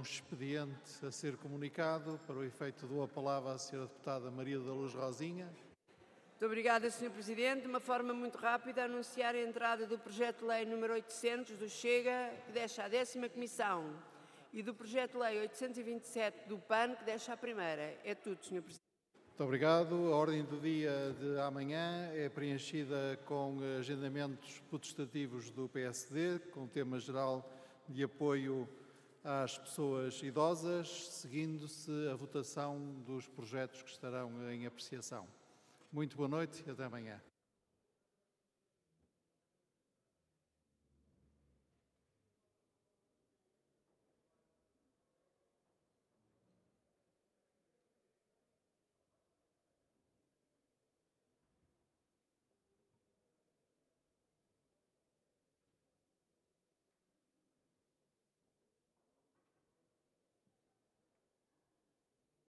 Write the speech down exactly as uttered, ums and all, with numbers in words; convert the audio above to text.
expediente a ser comunicado. Para o efeito, dou a palavra à senhora deputada Maria da Luz Rosinha. Muito obrigada, senhor Presidente. De uma forma muito rápida, anunciar a entrada do projeto de lei número oitocentos do Chega, que deixa a décima comissão, e do projeto de lei oitocentos e vinte e sete do P A N, que deixa a primeira. É tudo, senhor Presidente. Muito obrigado. A ordem do dia de amanhã é preenchida com agendamentos potestativos do P S D, com tema geral de apoio às pessoas idosas, seguindo-se a votação dos projetos que estarão em apreciação. Muito boa noite e até amanhã.